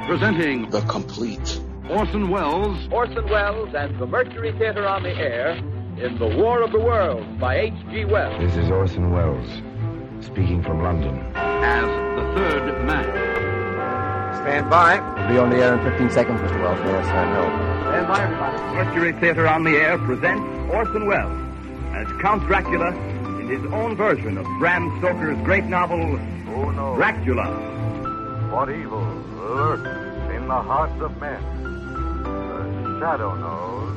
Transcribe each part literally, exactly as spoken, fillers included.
Presenting The Complete Orson Welles. Orson Welles and the Mercury Theater on the air in The War of the Worlds by H G Wells. This is Orson Welles, speaking from London. As the third man. Stand by. We'll be on the air in fifteen seconds, Mister Wells. May I stand help? Stand by, everybody. Mercury Theater on the air presents Orson Welles as Count Dracula in his own version of Bram Stoker's great novel, Who knows Dracula. what evil lurks in the hearts of men? The shadow knows.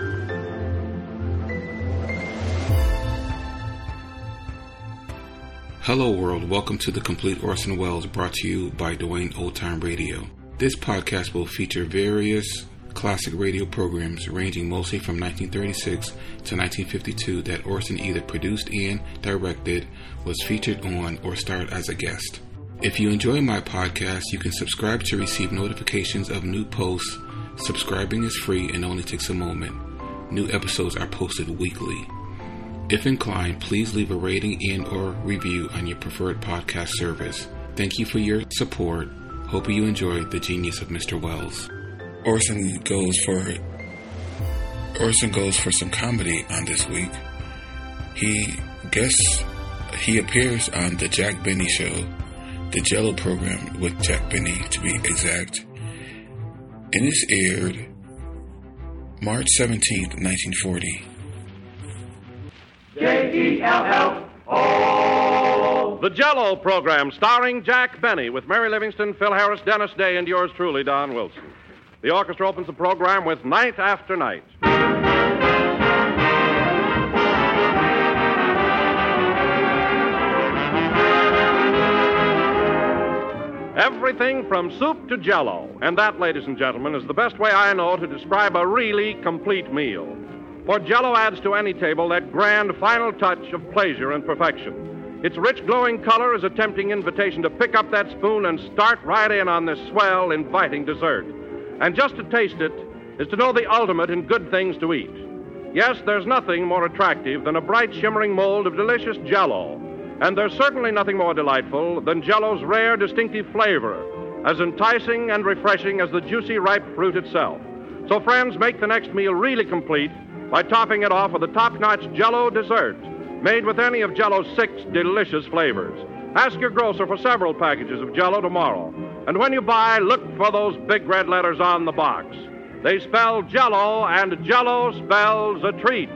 Hello world, welcome to The Complete Orson Welles, brought to you by Dwayne Old Time Radio. This podcast will feature various classic radio programs ranging mostly from nineteen thirty-six to nineteen fifty-two that Orson either produced and directed, was featured on, or starred as a guest. If you enjoy my podcast, you can subscribe to receive notifications of new posts. Subscribing is free and only takes a moment. New episodes are posted weekly. If inclined, please leave a rating and or review on your preferred podcast service. Thank you for your support. Hope you enjoy the genius of Mister Welles. Orson goes for Orson goes for some comedy on this week. He guests he appears on the Jack Benny Show, the Jello program with Jack Benny to be exact. And this aired March seventeenth, nineteen forty. J E L L O The Jello program, starring Jack Benny, with Mary Livingston, Phil Harris, Dennis Day, and yours truly, Don Wilson. The orchestra opens the program with Night After Night. Everything from soup to Jello, and that, ladies and gentlemen, is the best way I know to describe a really complete meal. For Jello adds to any table that grand final touch of pleasure and perfection. Its rich, glowing color is a tempting invitation to pick up that spoon and start right in on this swell, inviting dessert. And just to taste it is to know the ultimate in good things to eat. Yes, there's nothing more attractive than a bright, shimmering mold of delicious Jello. And there's certainly nothing more delightful than Jello's rare, distinctive flavor, as enticing and refreshing as the juicy, ripe fruit itself. So, friends, make the next meal really complete by topping it off with a top-notch Jello dessert made with any of Jello's six delicious flavors. Ask your grocer for several packages of Jello tomorrow. And when you buy, look for those big red letters on the box. They spell Jello, and Jello spells a treat.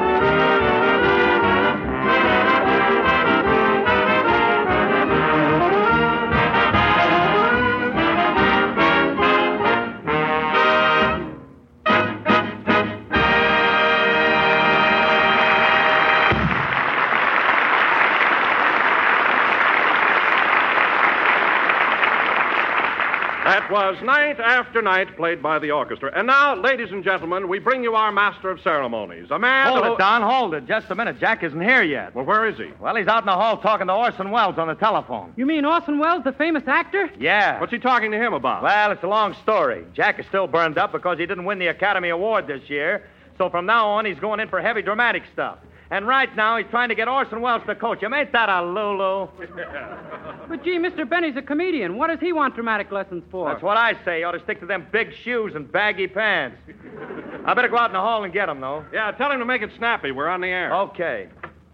That was Night After Night, played by the orchestra. And now, ladies and gentlemen, we bring you our master of ceremonies, a man Hold who... it, Don, hold it. Just a minute. Jack isn't here yet. Well, where is he? Well, he's out in the hall talking to Orson Welles on the telephone. You mean Orson Welles, the famous actor? Yeah. What's he talking to him about? Well, it's a long story. Jack is still burned up because he didn't win the Academy Award this year. So from now on, he's going in for heavy dramatic stuff. And right now, he's trying to get Orson Welles to coach him. Ain't that a Lulu? But, gee, Mister Benny's a comedian. What does he want dramatic lessons for? That's what I say. You ought to stick to them big shoes and baggy pants. I better go out in the hall and get him, though. Yeah, tell him to make it snappy. We're on the air. Okay.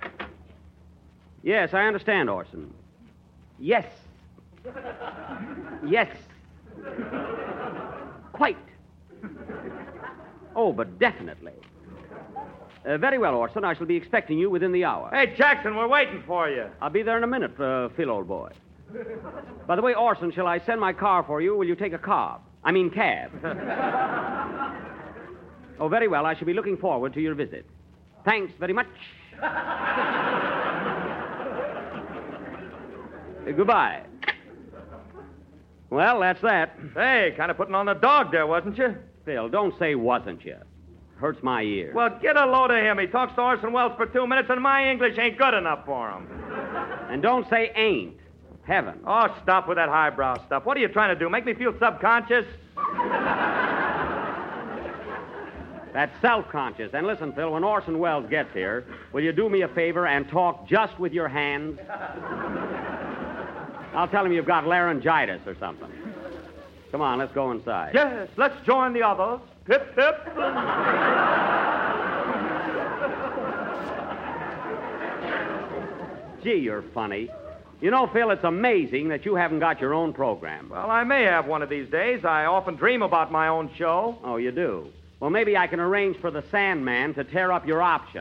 Yes, I understand, Orson. Yes. Yes. Quite. Oh, but definitely. Uh, very well, Orson. I shall be expecting you within the hour. Hey, Jackson, we're waiting for you. I'll be there in a minute, uh, Phil, old boy. By the way, Orson, shall I send my car for you, or will you take a cab? I mean cab. Oh, very well. I shall be looking forward to your visit. Thanks very much. Uh, goodbye. Well, that's that. Hey, kind of putting on the dog there, wasn't you? Phil, don't say wasn't you. Hurts my ear. Well, get a load of him. He talks to Orson Welles for two minutes, and my English ain't good enough for him. And don't say ain't. Heaven. Oh, stop with that highbrow stuff. What are you trying to do, make me feel subconscious? That's self-conscious. And listen, Phil, when Orson Welles gets here, will you do me a favor and talk just with your hands? I'll tell him you've got laryngitis or something. Come on, let's go inside. Yes, let's join the others. Hip, hip. Gee, you're funny. You know, Phil, it's amazing that you haven't got your own program. Well, I may have one of these days. I often dream about my own show. Oh, you do? Well, maybe I can arrange for the Sandman to tear up your option.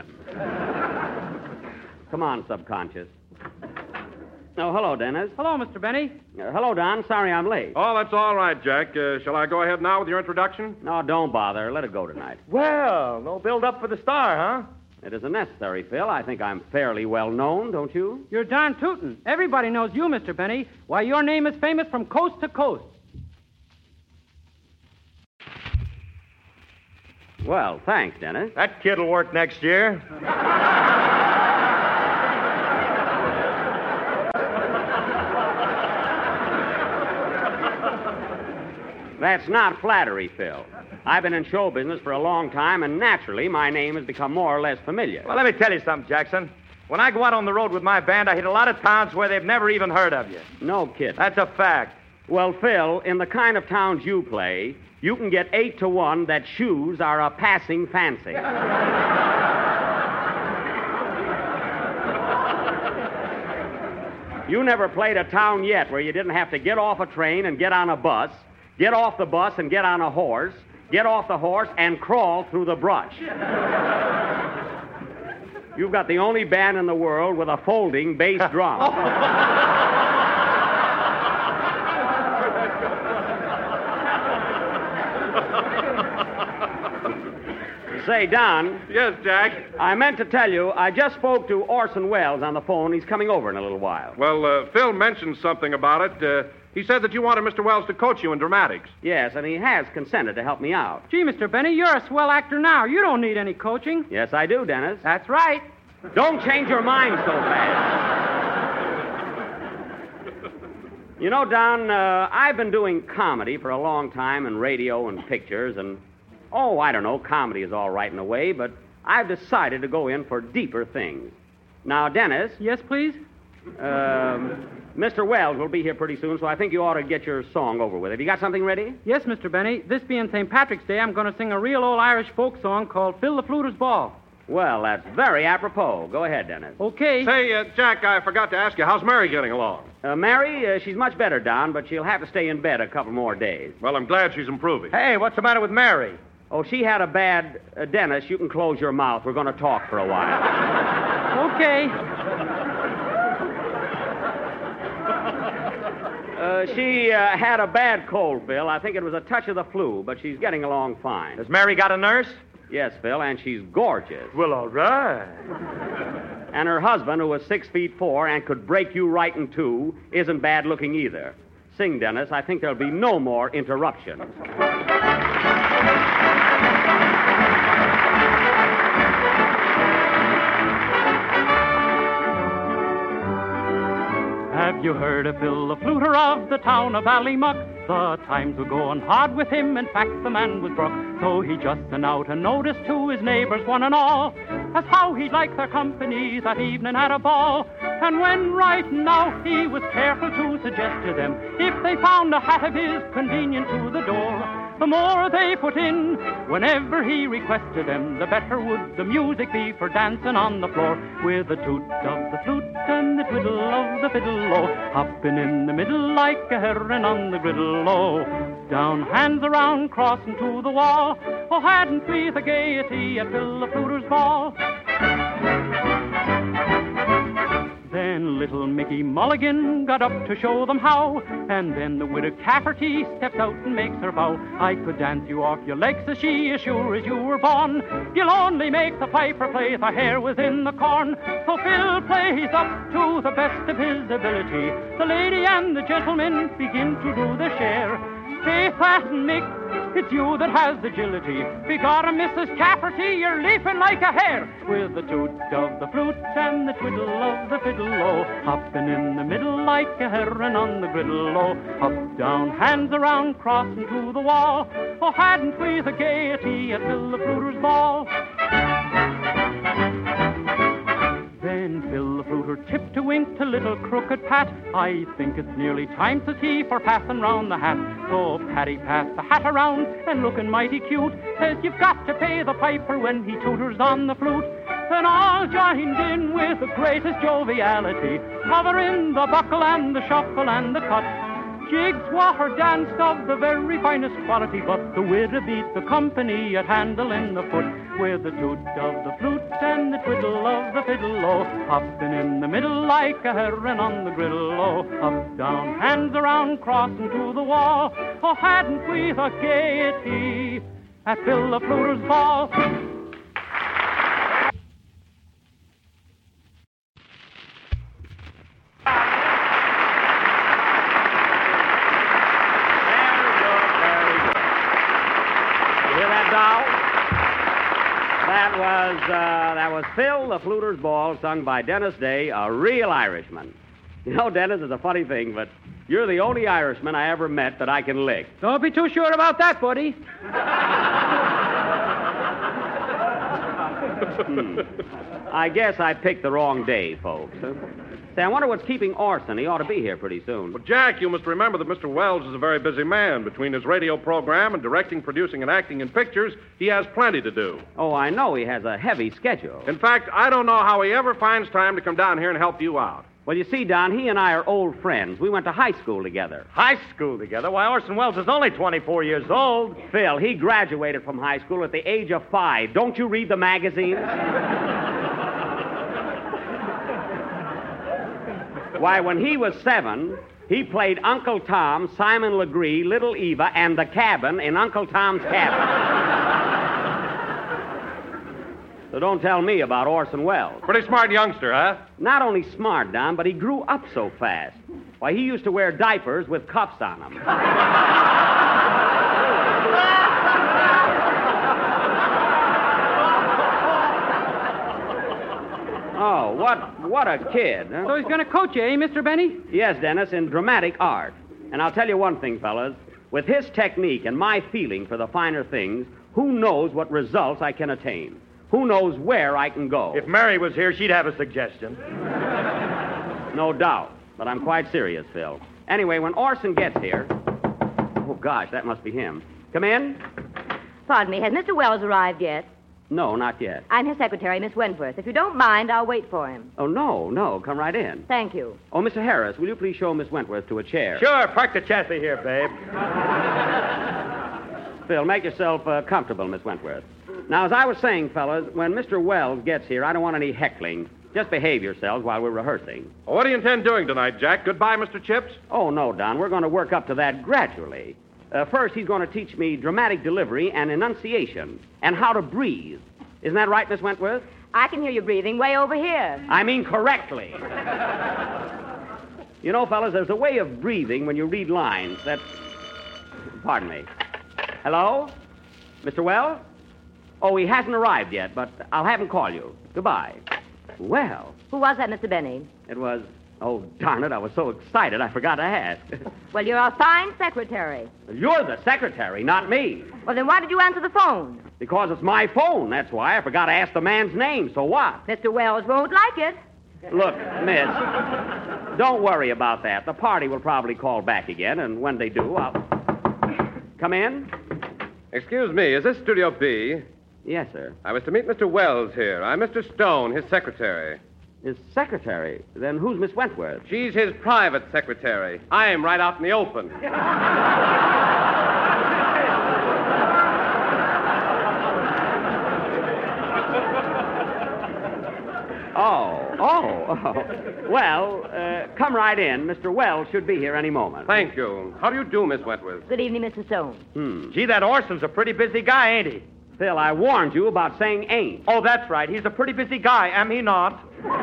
Come on, Subconscious. Oh, hello, Dennis. Hello, Mister Benny. Uh, hello, Don. Sorry I'm late. Oh, that's all right, Jack. Uh, shall I go ahead now with your introduction? No, don't bother. Let it go tonight. Well, no build-up for the star, huh? It isn't necessary, Phil. I think I'm fairly well known, don't you? You're darn tootin'. Everybody knows you, Mister Benny. Why, your name is famous from coast to coast. Well, thanks, Dennis. That kid'll work next year. That's not flattery, Phil. I've been in show business for a long time, and naturally, my name has become more or less familiar. Well, let me tell you something, Jackson. When I go out on the road with my band, I hit a lot of towns where they've never even heard of you. No kidding. That's a fact. Well, Phil, in the kind of towns you play, you can get eight to one that shoes are a passing fancy. You never played a town yet where you didn't have to get off a train and get on a bus, get off the bus and get on a horse, get off the horse and crawl through the brush. You've got the only band in the world with a folding bass drum. Say, Don. Yes, Jack? I meant to tell you, I just spoke to Orson Welles on the phone. He's coming over in a little while. Well, uh, Phil mentioned something about it. Uh, he said that you wanted Mister Wells to coach you in dramatics. Yes, and he has consented to help me out. Gee, Mister Benny, you're a swell actor now. You don't need any coaching. Yes, I do, Dennis. That's right. Don't change your mind so fast. You know, Don, uh, I've been doing comedy for a long time in radio and pictures, and, oh, I don't know, comedy is all right in a way, but I've decided to go in for deeper things. Now, Dennis. Yes, please? Um, Mister Wells will be here pretty soon, so I think you ought to get your song over with. Have you got something ready? Yes, Mister Benny. This being Saint Patrick's Day, I'm going to sing a real old Irish folk song called Phil the Fluter's Ball. Well, that's very apropos. Go ahead, Dennis. Okay. Say, uh, Jack, I forgot to ask you, how's Mary getting along? Uh, Mary, uh, she's much better, Don, but she'll have to stay in bed a couple more days. Well, I'm glad she's improving. Hey, what's the matter with Mary? Oh, she had a bad... Uh, Dennis, you can close your mouth. We're going to talk for a while. Okay. Uh, she uh, had a bad cold, Phil. I think it was a touch of the flu, but she's getting along fine. Has Mary got a nurse? Yes, Phil, and she's gorgeous. Well, all right. And her husband, who was six feet four and could break you right in two, isn't bad looking either. Sing, Dennis. I think there'll be no more interruptions. Have you heard of Phil the Fluter of the town of Ballymuck? The times were going hard with him, in fact the man was broke. So he just sent out a notice to his neighbors one and all, as how he'd like their company that evening at a ball. And when right now he was careful to suggest to them, if they found a hat of his convenient to the door, the more they put in, whenever he requested them, the better would the music be for dancing on the floor. With the toot of the flute and the twiddle of the fiddle, oh, hopping in the middle like a heron on the griddle, oh. Down, hands around, crossing to the wall, oh, hadn't we the gaiety at Phil the Fluter's ball? Then little Mickey Mulligan got up to show them how, and then the widow Cafferty steps out and makes her bow. I could dance you off your legs, says she, as sure as you were born. You'll only make the piper play, the hare was in the corn. So Phil plays up to the best of his ability. The lady and the gentleman begin to do their share. Faith, and Mick, it's you that has agility. Begorra, Missus Cafferty, you're leaping like a hare. With the toot of the flute and the twiddle of the fiddle, oh, hopping in the middle like a heron on the griddle, oh. Up, down, hands around, crossing to the wall, oh, hadn't we the gaiety at Phil the Fluter's ball? Then Then Phil the fluter tipped a wink to little crooked Pat. I think it's nearly time, says he, for passing round the hat. So Paddy passed the hat around, and looking mighty cute, says you've got to pay the piper when he tutors on the flute. Then all joined in with the greatest joviality, covering the buckle and the shuffle and the cut. Jigs were danced of the very finest quality, but the widow beat the company at handling the foot, with the toot of the flute and the twiddle of the fiddle, oh, hopping in the middle like a heron on the griddle, oh, up, down, hands around, crossing to the wall. Oh, hadn't we the gaiety at Phil the fluter's ball? That was, uh, that was Phil the Fluter's Ball, sung by Dennis Day, a real Irishman. You know, Dennis, it's a funny thing, but you're the only Irishman I ever met that I can lick. Don't be too sure about that, buddy. hmm. I guess I picked the wrong day, folks. Say, I wonder what's keeping Orson. He ought to be here pretty soon. Well, Jack, you must remember that Mister Wells is a very busy man. Between his radio program and directing, producing, and acting in pictures, he has plenty to do. Oh, I know he has a heavy schedule. In fact, I don't know how he ever finds time to come down here and help you out. Well, you see, Don, he and I are old friends. We went to high school together. High school together? Why, Orson Welles is only twenty-four years old. Phil, he graduated from high school at the age of five. Don't you read the magazines? Why, when he was seven, he played Uncle Tom, Simon Legree, Little Eva, and the cabin in Uncle Tom's Cabin. So don't tell me about Orson Welles. Pretty smart youngster, huh? Not only smart, Don, but he grew up so fast. Why, he used to wear diapers with cuffs on them. Oh, what what a kid. Huh? So he's going to coach you, eh, Mister Benny? Yes, Dennis, in dramatic art. And I'll tell you one thing, fellas. With his technique and my feeling for the finer things, who knows what results I can attain? Who knows where I can go? If Mary was here, she'd have a suggestion. No doubt. But I'm quite serious, Phil. Anyway, when Orson gets here... Oh, gosh, that must be him. Come in. Pardon me, has Mister Wells arrived yet? No, not yet. I'm his secretary, Miss Wentworth. If you don't mind, I'll wait for him. Oh, no, no. Come right in. Thank you. Oh, Mister Harris, will you please show Miss Wentworth to a chair? Sure. Park the chassis here, babe. Phil, make yourself uh, comfortable, Miss Wentworth. Now, as I was saying, fellas, when Mister Wells gets here, I don't want any heckling. Just behave yourselves while we're rehearsing. Well, what do you intend doing tonight, Jack? Goodbye, Mister Chips? Oh, no, Don. We're going to work up to that gradually. Uh, first, he's going to teach me dramatic delivery and enunciation and how to breathe. Isn't that right, Miss Wentworth? I can hear you breathing way over here. I mean correctly. You know, fellas, there's a way of breathing when you read lines that... Pardon me. Hello? Mister Wells? Oh, he hasn't arrived yet, but I'll have him call you. Goodbye. Well... Who was that, Mister Benny? It was... Oh, darn it, I was so excited I forgot to ask. Well, you're a fine secretary. You're the secretary, not me. Well, then why did you answer the phone? Because it's my phone, that's why. I forgot to ask the man's name, so what? Mister Wells won't like it. Look, miss, don't worry about that. The party will probably call back again, and when they do, I'll... Come in? Excuse me, is this Studio B? Yes, sir. I was to meet Mister Wells here. I'm Mister Stone, his secretary. His secretary? Then who's Miss Wentworth? She's his private secretary. I'm right out in the open. Oh, oh, oh. Well, uh, come right in. Mister Wells should be here any moment. Thank you. How do you do, Miss Wentworth? Good evening, Mister Stone. Hmm. Gee, that Orson's a pretty busy guy, ain't he? Phil, I warned you about saying ain't. Oh, that's right. He's a pretty busy guy, am he not?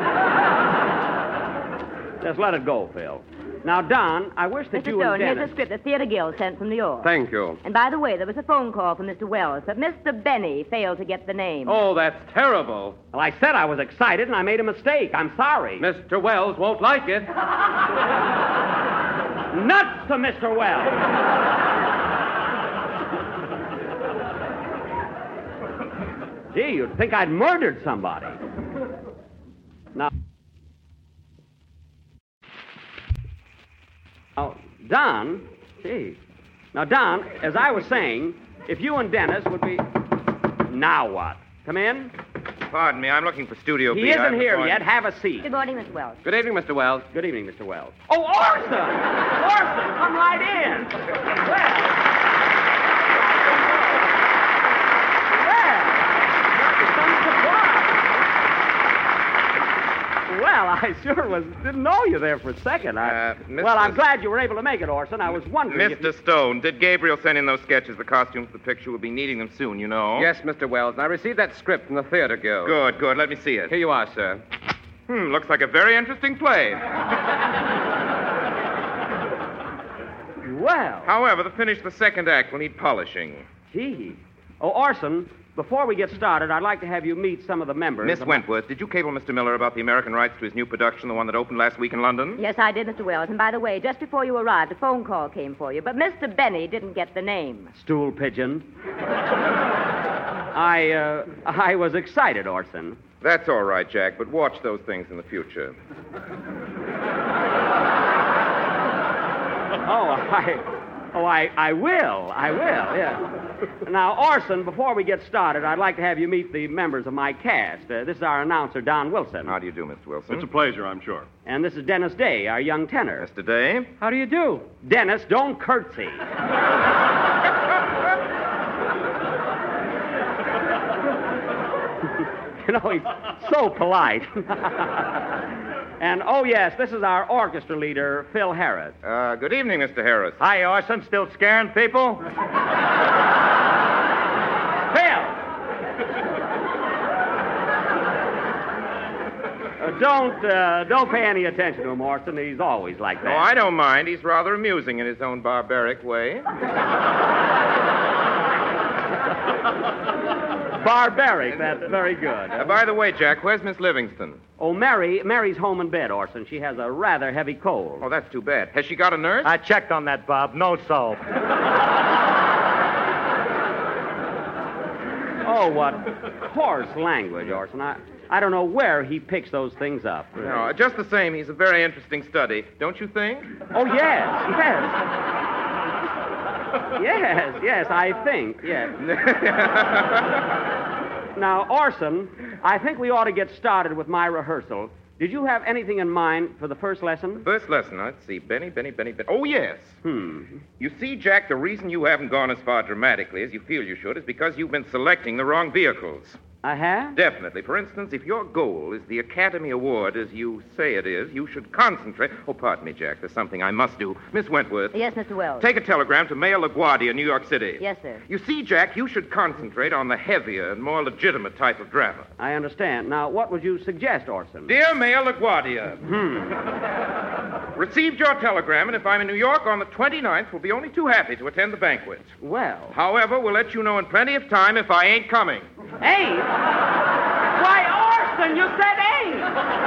Just let it go, Phil. Now, Don, I wish that Mister you Stone, and Dennis... here's a script the Theater Guild sent from New York. Thank you. And by the way, there was a phone call from Mister Wells, but Mister Benny failed to get the name. Oh, that's terrible. Well, I said I was excited, and I made a mistake. I'm sorry. Mister Wells won't like it. Nuts to Mister Wells. Gee, you'd think I'd murdered somebody. Now, Don? Gee. Now, Don, as I was saying, if you and Dennis would be... Now what? Come in? Pardon me, I'm looking for Studio He B. isn't I'm here reporting- yet. Have a seat. Good morning, Miss Wells. Good evening, Mister Wells. Good evening, Mister Wells. Oh, Orson! Orson, come right in. Well... Well, I sure was didn't know you there for a second. I, Uh, Mister Well, I'm glad you were able to make it, Orson. I was wondering if Mister Stone, did Gabriel send in those sketches, the costumes, the picture? We'll be needing them soon, you know. Yes, Mister Wells, and I received that script from the Theater Guild. Good, good. Let me see it. Here you are, sir. Hmm, looks like a very interesting play. Well. However, to finish the second act will need polishing. Gee. Oh, Orson, before we get started, I'd like to have you meet some of the members. Miss of Wentworth, did you cable Mister Miller about the American rights to his new production, the one that opened last week in London? Yes, I did, Mister Wells. And by the way, just before you arrived, a phone call came for you. But Mister Benny didn't get the name. Stool pigeon. I, uh, I was excited, Orson. That's all right, Jack, but watch those things in the future. Oh, I... Oh, I, I will. I will, yeah. Now, Orson, before we get started, I'd like to have you meet the members of my cast. Uh, this is our announcer, Don Wilson. How do you do, Mister Wilson? It's a pleasure, I'm sure. And this is Dennis Day, our young tenor. Mister Day? How do you do? Dennis, don't curtsy. You know, he's so polite. And, oh, yes, this is our orchestra leader, Phil Harris. Uh, good evening, Mister Harris. Hi, Orson. Still scaring people? Phil! Uh, don't, uh, don't pay any attention to him, Orson. He's always like that. Oh, I don't mind. He's rather amusing in his own barbaric way. Barbaric. That's very good. Uh, by the way, Jack, where's Miss Livingston? Oh, Mary, Mary's home in bed, Orson. She has a rather heavy cold. Oh, that's too bad. Has she got a nurse? I checked on that, Bob. No soap. Oh, what coarse language, Orson. I, I don't know where he picks those things up. No, just the same, he's a very interesting study, don't you think? Oh, yes, yes. Yes, yes, I think, yes. Now, Orson, I think we ought to get started with my rehearsal. Did you have anything in mind for the first lesson? First lesson, let's see. Benny, Benny, Benny, Benny. Oh, yes. Hmm. You see, Jack, the reason you haven't gone as far dramatically as you feel you should is because you've been selecting the wrong vehicles. I have? Definitely. For instance, if your goal is the Academy Award, as you say it is, you should concentrate... Oh, pardon me, Jack. There's something I must do. Miss Wentworth. Yes, Mister Wells. Take a telegram to Mayor LaGuardia, New York City. Yes, sir. You see, Jack, you should concentrate on the heavier and more legitimate type of drama. I understand. Now, what would you suggest, Orson? Dear Mayor LaGuardia. Hmm. Received your telegram, and if I'm in New York on the twenty-ninth, we'll be only too happy to attend the banquet. Well. However, we'll let you know in plenty of time if I ain't coming. Ain't? Why, Orson, you said ain't.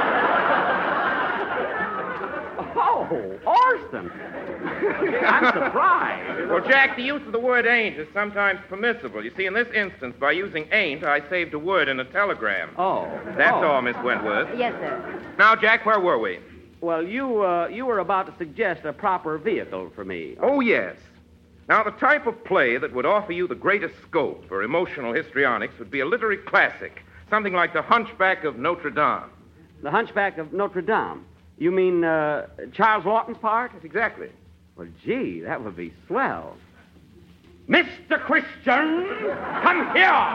Oh, Orson. I'm surprised. Well, Jack, the use of the word ain't is sometimes permissible. You see, in this instance, by using ain't, I saved a word in a telegram. Oh. That's oh. all, Miss Wentworth. Yes, sir. Now, Jack, where were we? Well, you, uh, you were about to suggest a proper vehicle for me. Oh, yes. Now, the type of play that would offer you the greatest scope for emotional histrionics would be a literary classic, something like The Hunchback of Notre Dame. The Hunchback of Notre Dame? You mean uh, Charles Lawton's part? Yes, exactly. Well, gee, that would be swell. Mister Christian, come here!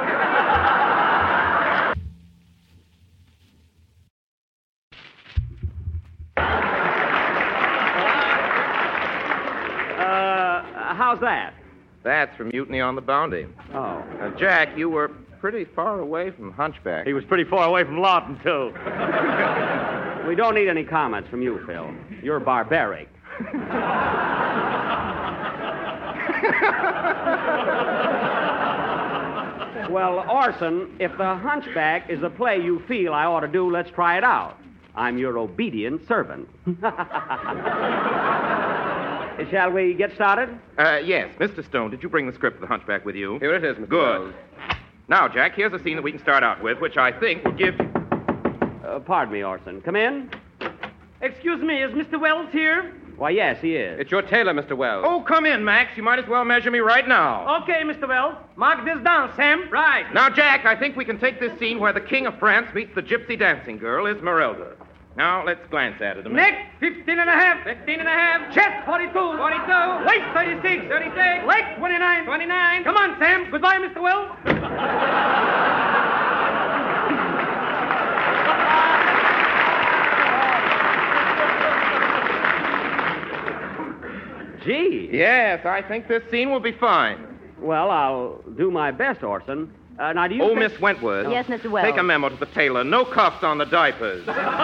How's that? That's from Mutiny on the Bounty. Oh. Now, Jack, you were pretty far away from Hunchback. He was pretty far away from Lawton, too. We don't need any comments from you, Phil. You're barbaric. Well, Orson, if The Hunchback is a play you feel I ought to do, let's try it out. I'm your obedient servant. Shall we get started? Uh, yes. Mister Stone, did you bring the script of The Hunchback with you? Here it is, Mister Good. Wells. Now, Jack, here's a scene that we can start out with, which I think will give... Uh, pardon me, Orson. Come in. Excuse me, is Mister Wells here? Why, yes, he is. It's your tailor, Mister Wells. Oh, come in, Max. You might as well measure me right now. Okay, Mister Wells. Mark this down, Sam. Right. Now, Jack, I think we can take this scene where the King of France meets the gypsy dancing girl, Esmeralda. Now, let's glance at it a minute. Neck, fifteen and a half. Fifteen and a half. Chest, forty-two. Forty-two. Waist, thirty-six. Thirty-six. Leg, twenty-nine. Twenty-nine. Come on, Sam. Goodbye, Mister Wells. Gee. Yes, I think this scene will be fine. Well, I'll do my best, Orson. Uh, now, do you Oh, think... Miss Wentworth. Yes, Mister Wells. Take a memo to the tailor. No cuffs on the diapers.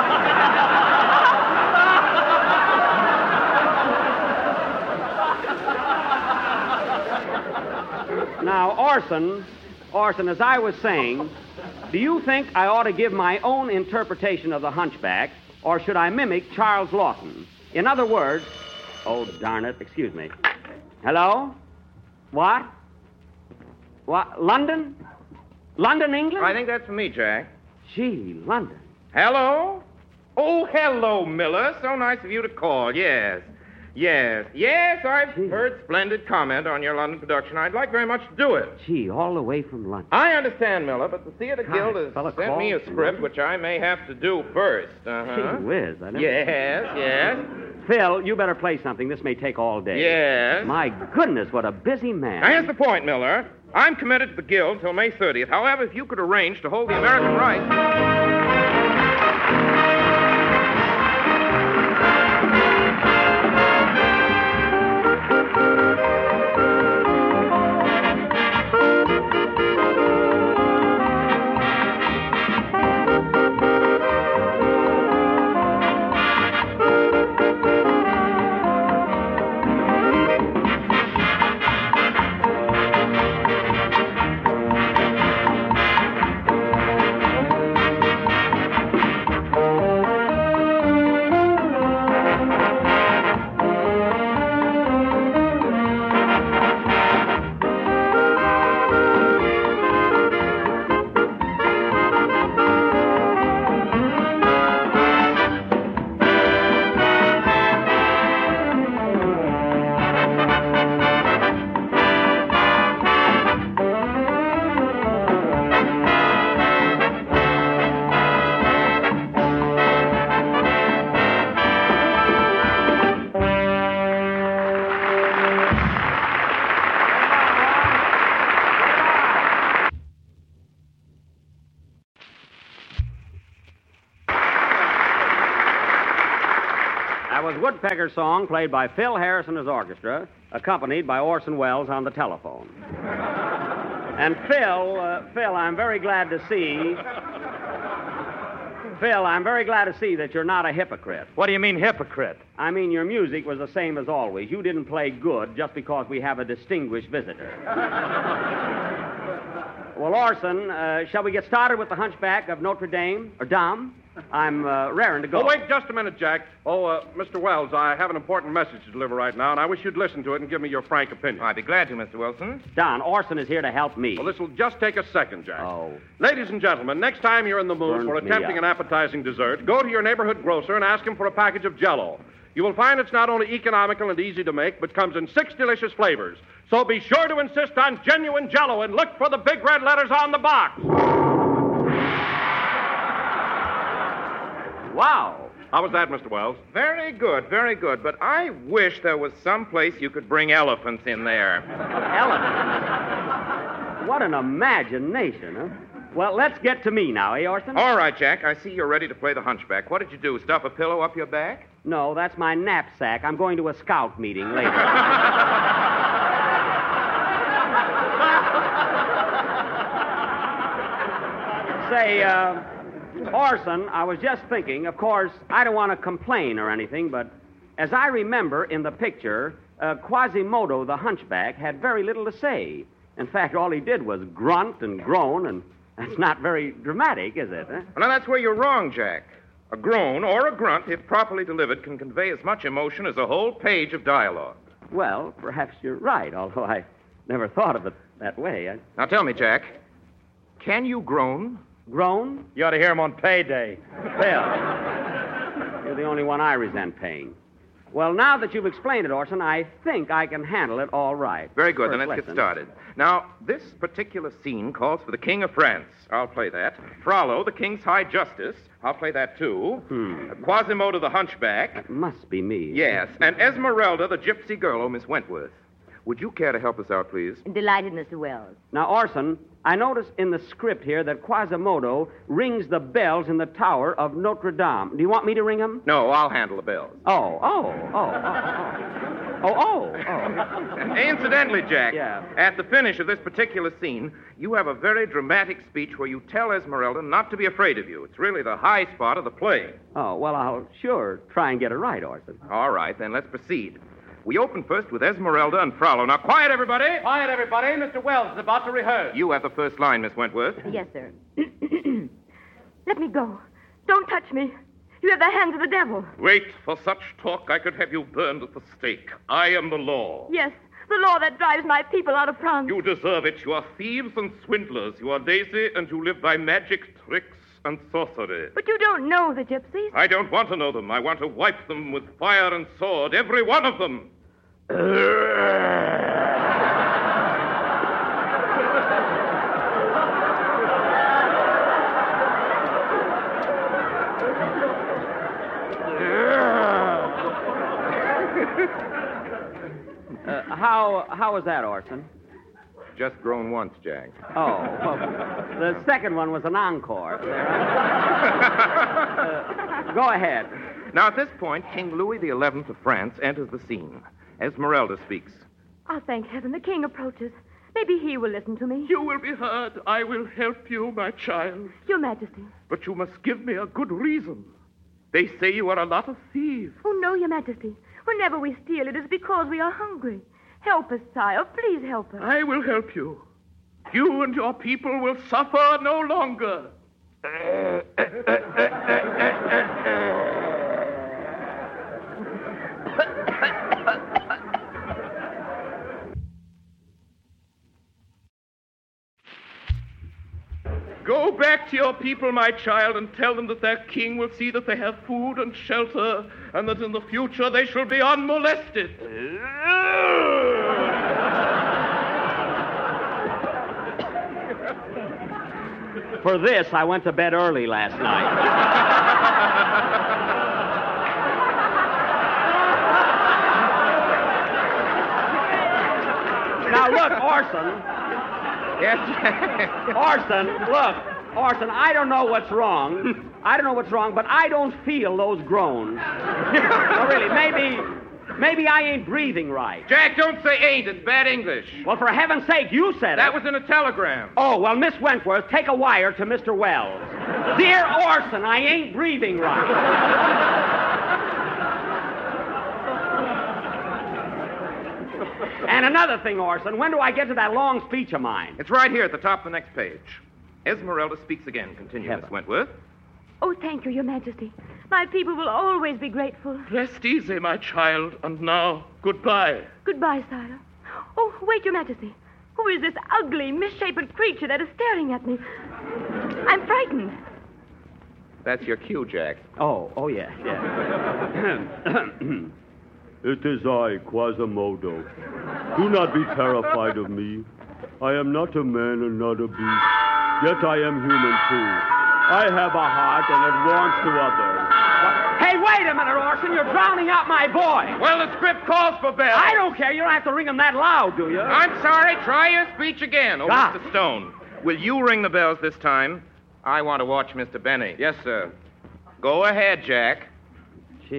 Now, Orson, Orson, as I was saying, do you think I ought to give my own interpretation of the hunchback, or should I mimic Charles Lawton? In other words... Oh, darn it. Excuse me. Hello? What? What? London? London, England? I think that's for me, Jack. Gee, London. Hello? Oh, hello, Miller. So nice of you to call. Yes. Yes. Yes, I've Gee. heard splendid comment on your London production. I'd like very much to do it. Gee, all the way from London. I understand, Miller, but the Theater God, Guild has fella sent me a called from script London? which I may have to do first. Uh-huh. Gee whiz. I never... Yes, yes. Phil, you better play something. This may take all day. Yes. My goodness, what a busy man. Now, here's the point, Miller. I'm committed to the Guild till May thirtieth. However, if you could arrange to hold the American rights... Woodpecker song played by Phil Harris and his orchestra, accompanied by Orson Welles on the telephone. And Phil, uh, Phil, I'm very glad to see. Phil, I'm very glad to see that you're not a hypocrite. What do you mean, hypocrite? I mean, your music was the same as always. You didn't play good just because we have a distinguished visitor. Well, Orson, uh, shall we get started with the Hunchback of Notre Dame, or Dame? I'm uh, raring to go. Oh, wait just a minute, Jack. Oh, uh, Mister Wells, I have an important message to deliver right now, and I wish you'd listen to it and give me your frank opinion. I'd be glad to, Mister Wilson. Don, Orson is here to help me. Well, this will just take a second, Jack. Oh. Ladies and gentlemen, next time you're in the mood Burns for me attempting up. an appetizing dessert, go to your neighborhood grocer and ask him for a package of Jell-O. You will find it's not only economical and easy to make, but comes in six delicious flavors. So be sure to insist on genuine Jell-O and look for the big red letters on the box. Wow. How was that, Mister Wells? Very good, very good. But I wish there was some place you could bring elephants in there. Elephants? What an imagination, huh? Well, let's get to me now, eh, Orson? All right, Jack. I see you're ready to play the hunchback. What did you do, stuff a pillow up your back? No, that's my knapsack. I'm going to a scout meeting later. Say, uh... Orson, I was just thinking, of course, I don't want to complain or anything, but as I remember in the picture, uh, Quasimodo the hunchback had very little to say. In fact, all he did was grunt and groan, and that's not very dramatic, is it? Huh? Well, now, that's where you're wrong, Jack. A groan or a grunt, if properly delivered, can convey as much emotion as a whole page of dialogue. Well, perhaps you're right, although I never thought of it that way. I... Now, tell me, Jack, can you groan? Groan? You ought to hear him on payday. Phil, you're the only one I resent paying. Well, now that you've explained it, Orson, I think I can handle it all right. Very good. First Then let's lesson. get started. Now, this particular scene calls for the King of France. I'll play that. Frollo, the King's High Justice. I'll play that, too. Hmm. Quasimodo, the Hunchback. That must be me. Yes. And Esmeralda, the gypsy girl, oh, Miss Wentworth. Would you care to help us out, please? Delighted, Mister Wells. Now, Orson, I notice in the script here that Quasimodo rings the bells in the tower of Notre Dame. Do you want me to ring them? No, I'll handle the bells. Oh, oh, oh, oh, oh, oh, oh. Incidentally, Jack, Yeah. at the finish of this particular scene, you have a very dramatic speech where you tell Esmeralda not to be afraid of you. It's really the high spot of the play. Oh, well, I'll sure try and get it right, Orson. All right, then let's proceed. We open first with Esmeralda and Frollo. Now, quiet, everybody. Quiet, everybody. Mister Wells is about to rehearse. You have the first line, Miss Wentworth. Yes, sir. Let me go. Don't touch me. You have the hands of the devil. Wait, for such talk I could have you burned at the stake. I am the law. Yes, the law that drives my people out of France. You deserve it. You are thieves and swindlers. You are lazy, and you live by magic tricks and sorcery. But you don't know the gypsies. I don't want to know them. I want to wipe them with fire and sword, every one of them. Uh, how how was that, Orson? Just grown once, Jack. Oh, well, the second one was an encore. uh, go ahead. Now, at this point, King Louis the Eleventh of France enters the scene. Esmeralda speaks. Oh, thank heaven, the king approaches. Maybe he will listen to me. You will be heard. I will help you, my child. Your Majesty. But you must give me a good reason. They say you are a lot of thieves. Oh, no, Your Majesty. Whenever we steal, it is because we are hungry. Help us, sire. Please help us. I will help you. You and your people will suffer no longer. Go back to your people, my child, and tell them that their king will see that they have food and shelter, and that in the future they shall be unmolested. For this, I went to bed early last night. Now, look, Orson. Yes. Orson, look. Orson, I don't know what's wrong. I don't know what's wrong, but I don't feel those groans. No, really, maybe... Maybe I ain't breathing right. Jack, don't say ain't. It's bad English. Well, for heaven's sake, you said it. That was in a telegram. Oh, well, Miss Wentworth, take a wire to Mister Wells. Dear Orson, I ain't breathing right. And another thing, Orson, when do I get to that long speech of mine? It's right here at the top of the next page. Esmeralda speaks again. Continue, Heaven. Miss Wentworth. Oh, thank you, Your Majesty. My people will always be grateful. Rest easy, my child, and now, goodbye. Goodbye, sire. Oh, wait, Your Majesty. Who is this ugly, misshapen creature that is staring at me? I'm frightened. That's your cue, Jack. Oh, oh, yes, yes. It is I, Quasimodo. Do not be terrified of me. I am not a man and not a beast, yet I am human, too. I have a heart, and it warms to others. Hey, wait a minute, Orson. You're drowning out my boy. Well, the script calls for bells. I don't care. You don't have to ring them that loud, do you? I'm sorry. Try your speech again. Oh, Ah. Mister Stone, will you ring the bells this time? I want to watch Mister Benny. Yes, sir. Go ahead, Jack. Gee.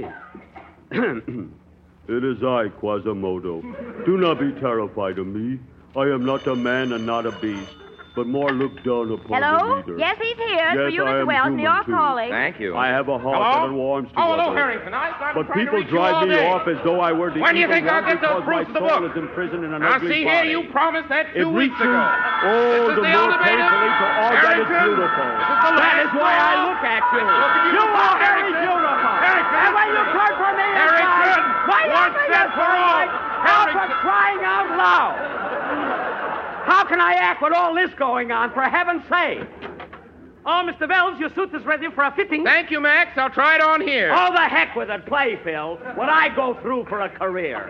It is I, Quasimodo. Do not be terrified of me. I am not a man and not a beast, but more look down upon Hello? the reader. Yes, he's here. Yes, For you, I Mister am Wells, human, you're too. calling. Thank you. I have a heart Hello? that it warms to Oh, hello, others. Harrington. I, I've But been trying people to reach you all drive me day. off as though I were the When do you evil think I'll one get those because my proofs of the soul book? is imprisoned in an Now, ugly see body. here, you promised that two It weeks reaches, ago. oh, This is the the more elevator. painfully to all that is Harrington. beautiful. This is the That last is why I call. look at you. Look at you. You are very Harrington. beautiful. Harrington. And when you turn for me Harrington. inside, why Once not bring and us for all. out for Harrington. crying out loud? How can I act with all this going on, for heaven's sake? Oh, Mister Wells, your suit is ready for a fitting. Thank you, Max. I'll try it on here. Oh, the heck with it. Play, Phil. What I go through for a career.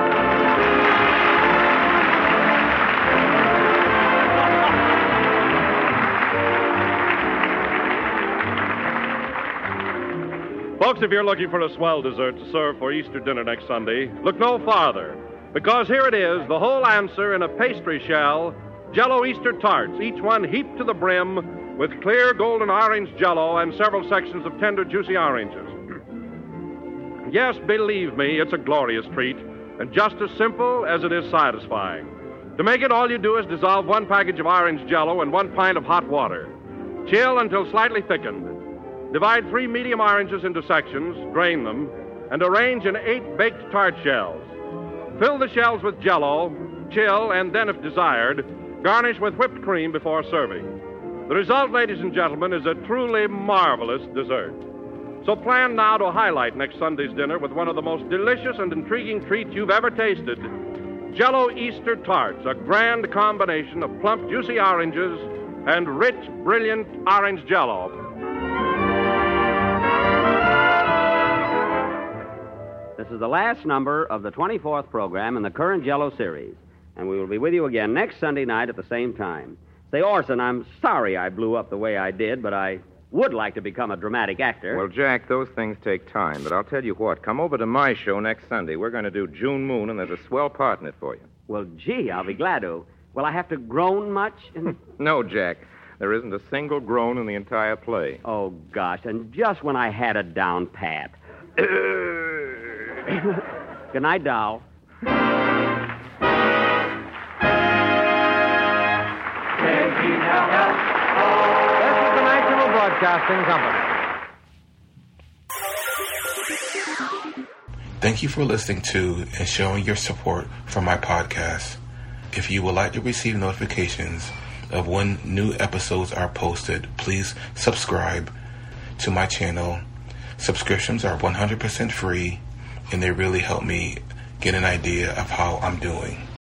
Folks, if you're looking for a swell dessert to serve for Easter dinner next Sunday, look no farther. Because here it is, the whole answer in a pastry shell, Jell-O Easter tarts, each one heaped to the brim with clear golden orange Jell-O and several sections of tender, juicy oranges. Yes, believe me, it's a glorious treat, and just as simple as it is satisfying. To make it, all you do is dissolve one package of orange Jell-O in one pint of hot water. Chill until slightly thickened. Divide three medium oranges into sections, drain them, and arrange in eight baked tart shells. Fill the shells with Jell-O, chill, and then, if desired, garnish with whipped cream before serving. The result, ladies and gentlemen, is a truly marvelous dessert. So plan now to highlight next Sunday's dinner with one of the most delicious and intriguing treats you've ever tasted, Jell-O Easter tarts, a grand combination of plump, juicy oranges and rich, brilliant orange Jell-O. This is the last number of the twenty-fourth program in the current Jell-O series, and we will be with you again next Sunday night at the same time. Say, Orson, I'm sorry I blew up the way I did, but I would like to become a dramatic actor. Well, Jack, those things take time, but I'll tell you what. Come over to my show next Sunday. We're going to do June Moon, and there's a swell part in it for you. Well, gee, I'll be glad to. Will I have to groan much? No, Jack. There isn't a single groan in the entire play. Oh, gosh, and just when I had it down pat. Good night, doll. This is the National Broadcasting Company. Thank you for listening to and showing your support for my podcast. If you would like to receive notifications of when new episodes are posted, please subscribe to my channel. Subscriptions are one hundred percent free, and they really help me get an idea of how I'm doing.